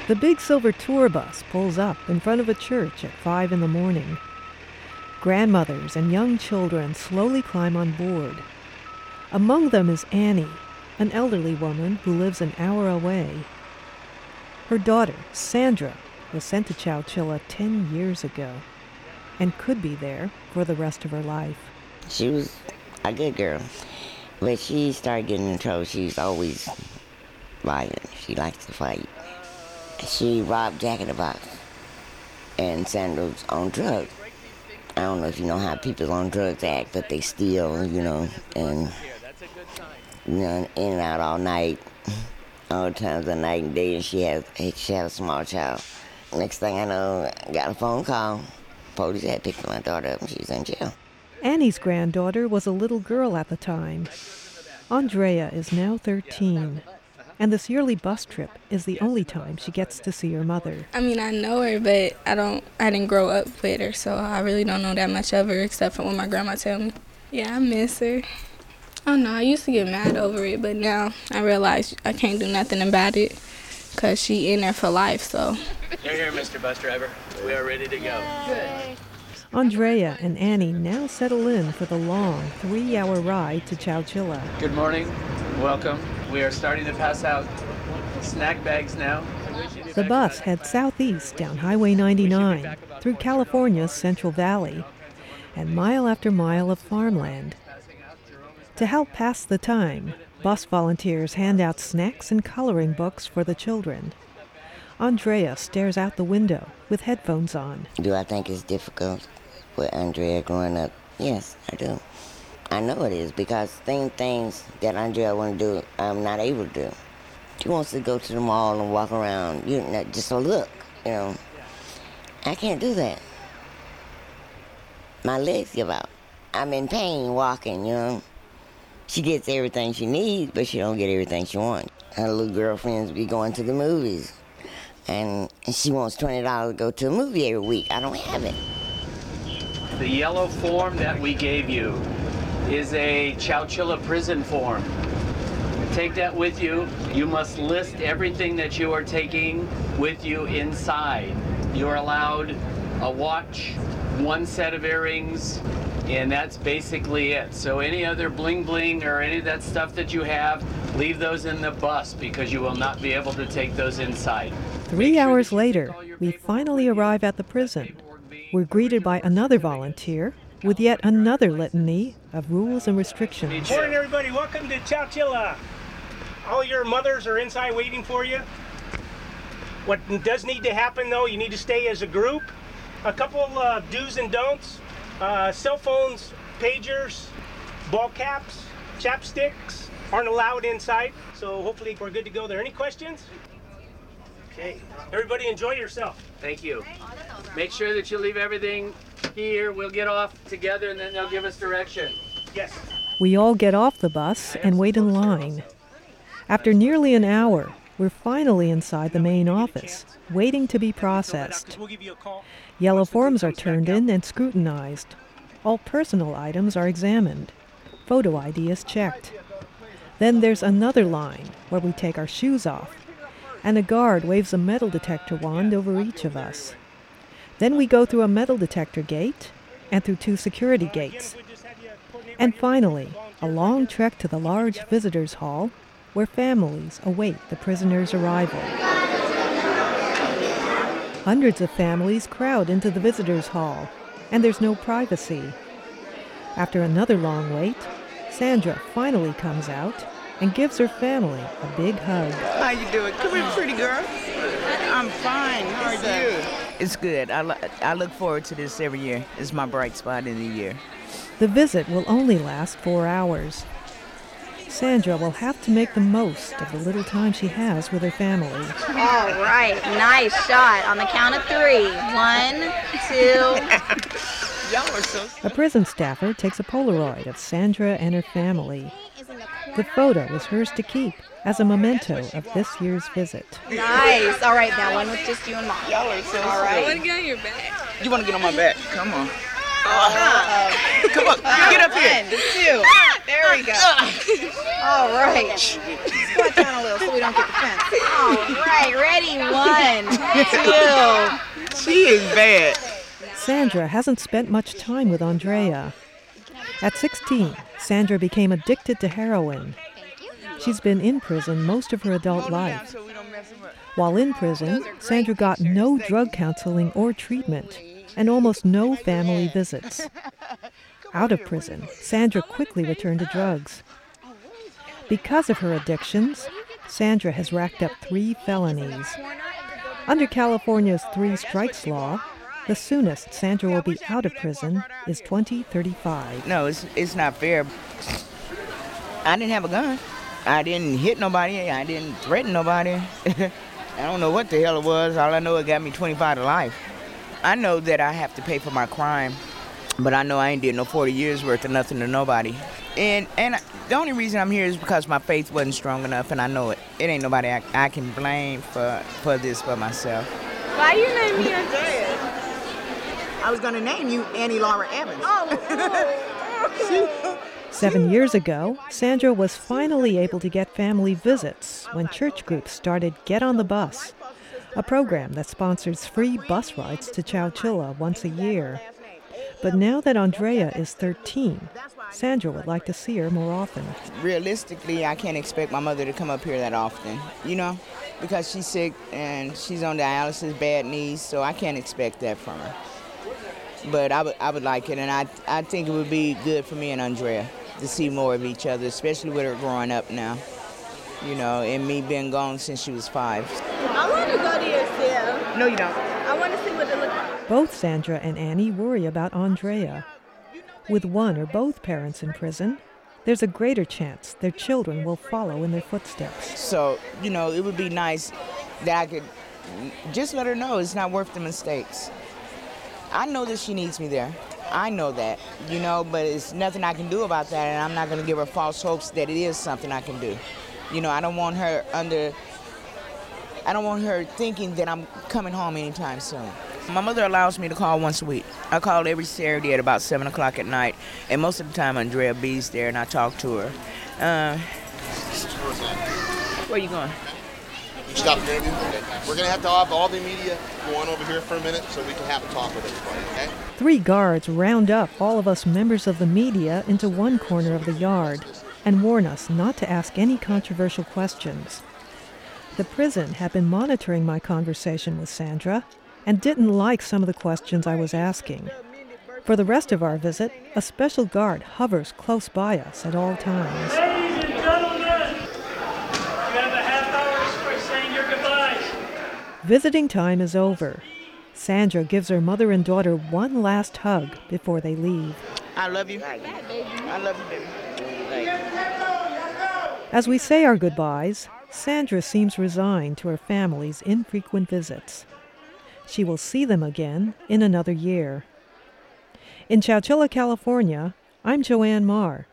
The big silver tour bus pulls up in front of a church at 5 in the morning. Grandmothers and young children slowly climb on board. Among them is Annie, an elderly woman who lives an hour away. Her daughter, Sandra, was sent to Chowchilla 10 years ago and could be there for the rest of her life. She was a good girl, but she started getting in trouble. She's always violent. She likes to fight. She robbed Jack in the Box, and Sandra's on drugs. I don't know if you know how people on drugs act, but they steal, and in and out all night, all times of night and day, and she had a small child. Next thing I know, I got a phone call. Police had picked my daughter up, and she was in jail. Annie's granddaughter was a little girl at the time. Andrea is now 13, and this yearly bus trip is the only time she gets to see her mother. I mean, I know her, but I didn't grow up with her, so I really don't know that much of her except for what my grandma tell me. Yeah, I miss her. Oh no, I used to get mad over it, but now I realize I can't do nothing about it because she in there for life, so. You're here, Mr. Bus Driver. We are ready to go. Good. Andrea and Annie now settle in for the long 3-hour ride to Chowchilla. Good morning. Welcome. We are starting to pass out snack bags now. The bus heads southeast down Highway 99 through California's Central Valley and mile after mile of farmland. To help pass the time, bus volunteers hand out snacks and coloring books for the children. Andrea stares out the window with headphones on. Do I think it's difficult with Andrea growing up? Yes, I do. I know it is because things that Andrea want to do, I'm not able to do. She wants to go to the mall and walk around, just to look, I can't do that. My legs give out. I'm in pain walking, She gets everything she needs, but she don't get everything she wants. Her little girlfriends be going to the movies, and she wants $20 to go to a movie every week. I don't have it. The yellow form that we gave you is a Chowchilla prison form. Take that with you. You must list everything that you are taking with you inside. You are allowed a watch, 1 set of earrings, and that's basically it. So any other bling bling or any of that stuff that you have, leave those in the bus because you will not be able to take those inside. 3 hours later, we finally arrive at the prison. We're greeted by another volunteer with yet another litany of rules and restrictions. Good morning, everybody. Welcome to Chowchilla. All your mothers are inside waiting for you. What does need to happen, though, you need to stay as a group. A couple of do's and don'ts. Cell phones, pagers, ball caps, chapsticks aren't allowed inside. So hopefully we're good to go there. Any questions? Okay. Everybody enjoy yourself. Thank you. Make sure that you leave everything here. We'll get off together and then they'll give us direction. Yes. We all get off the bus and wait in line. After nearly an hour, we're finally inside the main office, waiting to be processed. Yellow forms are turned in and scrutinized. All personal items are examined. Photo ID is checked. Then there's another line where we take our shoes off, and a guard waves a metal detector wand over each of us. Then we go through a metal detector gate and through 2 security gates. And finally, a long trek to the large visitors' hall where families await the prisoners' arrival. Hundreds of families crowd into the visitors' hall, and there's no privacy. After another long wait, Sandra finally comes out and gives her family a big hug. How you doing? Come here, pretty girl. I'm fine. How are you? It's good. I look forward to this every year. It's my bright spot in the year. The visit will only last 4 hours. Sandra will have to make the most of the little time she has with her family. All right, nice shot on the count of 3. 1, 2. Y'all are so... A prison staffer takes a Polaroid of Sandra and her family. The photo is hers to keep as a memento of this year's visit. Nice. All right, that one with just you and Mom. Y'all are so All right. I want to get on your back. You want to get on my back? Come on. Come on, get up here. 1, 2. There we go. All right. Squat down a little so we don't get the fence. All right, ready? 1, 2. She is bad. Sandra hasn't spent much time with Andrea. At 16, Sandra became addicted to heroin. She's been in prison most of her adult life. While in prison, Sandra got no drug counseling or treatment and almost no family visits. Out of prison, Sandra quickly returned to drugs. Because of her addictions, Sandra has racked up 3 felonies. Under California's 3 strikes law, the soonest Sandra will be out of prison is 2035. No, it's not fair. I didn't have a gun. I didn't hit nobody. I didn't threaten nobody. I don't know what the hell it was. All I know, it got me 25 to life. I know that I have to pay for my crime, but I know I ain't did no 40 years worth of nothing to nobody. And the only reason I'm here is because my faith wasn't strong enough, and I know it. It ain't nobody I can blame for this for myself. Why you name me Andrea? I was going to name you Annie Laura Evans. 7 years ago, Sandra was finally able to get family visits when church groups started Get on the Bus, a program that sponsors free bus rides to Chowchilla once a year. But now that Andrea is 13, Sandra would like to see her more often. Realistically, I can't expect my mother to come up here that often, because she's sick and she's on dialysis, bad knees, so I can't expect that from her. But I would like it, and I think it would be good for me and Andrea to see more of each other, especially with her growing up now, and me being gone since she was 5. I want to go to your cell. No, you don't. I want to see what it looks like. Both Sandra and Annie worry about Andrea. With one or both parents in prison, there's a greater chance their children will follow in their footsteps. So, it would be nice that I could just let her know it's not worth the mistakes. I know that she needs me there. I know that, but it's nothing I can do about that, and I'm not going to give her false hopes that it is something I can do. I don't want her thinking that I'm coming home anytime soon. My mother allows me to call once a week. I call every Saturday at about 7 o'clock at night, and most of the time Andrea B's there, and I talk to her. Where are you going? Stop the interview. Okay. We're going to have all the media go on over here for a minute so we can have a talk with everybody, okay? 3 guards round up all of us members of the media into one corner of the yard and warn us not to ask any controversial questions. The prison had been monitoring my conversation with Sandra and didn't like some of the questions I was asking. For the rest of our visit, a special guard hovers close by us at all times. Ladies and gentlemen, you have a half hour for saying your goodbyes. Visiting time is over. Sandra gives her mother and daughter one last hug before they leave. I love you. I love you, baby. As we say our goodbyes, Sandra seems resigned to her family's infrequent visits. She will see them again in another year. In Chowchilla, California, I'm Joanne Marr.